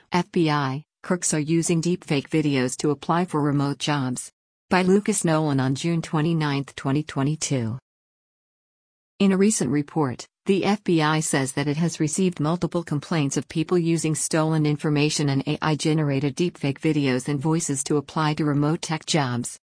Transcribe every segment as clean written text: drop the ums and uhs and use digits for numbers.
FBI, crooks are using deepfake videos to apply for remote jobs. By Lucas Nolan on June 29, 2022. In a recent report, the FBI says that it has received multiple complaints of people using stolen information and AI-generated deepfake videos and voices to apply to remote tech jobs.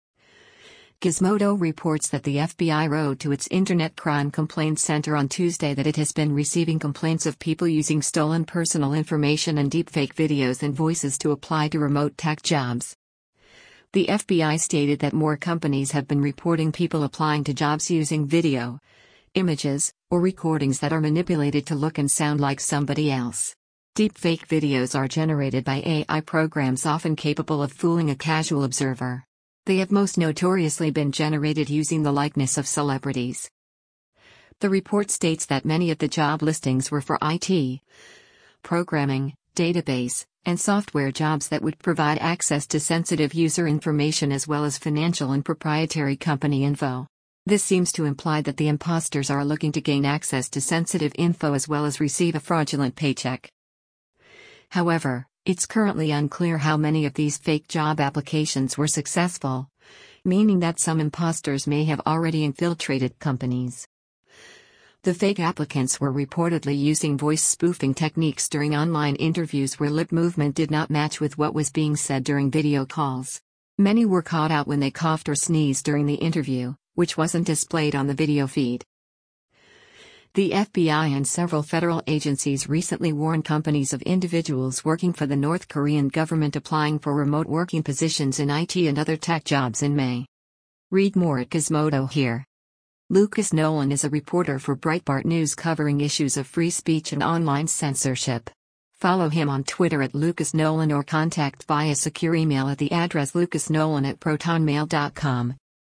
Gizmodo reports that the FBI wrote to its Internet Crime Complaints Center on Tuesday that it has been receiving complaints of people using stolen personal information and deepfake videos and voices to apply to remote tech jobs. The FBI stated that more companies have been reporting people applying to jobs using video, images, or recordings that are manipulated to look and sound like somebody else. Deepfake videos are generated by AI programs often capable of fooling a casual observer. They have most notoriously been generated using the likeness of celebrities. The report states that many of the job listings were for IT, programming, database, and software jobs that would provide access to sensitive user information as well as financial and proprietary company info. This seems to imply that the imposters are looking to gain access to sensitive info as well as receive a fraudulent paycheck. However, it's currently unclear how many of these fake job applications were successful, meaning that some imposters may have already infiltrated companies. The fake applicants were reportedly using voice spoofing techniques during online interviews where lip movement did not match with what was being said during video calls. Many were caught out when they coughed or sneezed during the interview, which wasn't displayed on the video feed. The FBI and several federal agencies recently warned companies of individuals working for the North Korean government applying for remote working positions in IT and other tech jobs in May. Read more at Gizmodo here. Lucas Nolan is a reporter for Breitbart News covering issues of free speech and online censorship. Follow him on Twitter at Lucas Nolan or contact via secure email at the address lucasnolan@protonmail.com.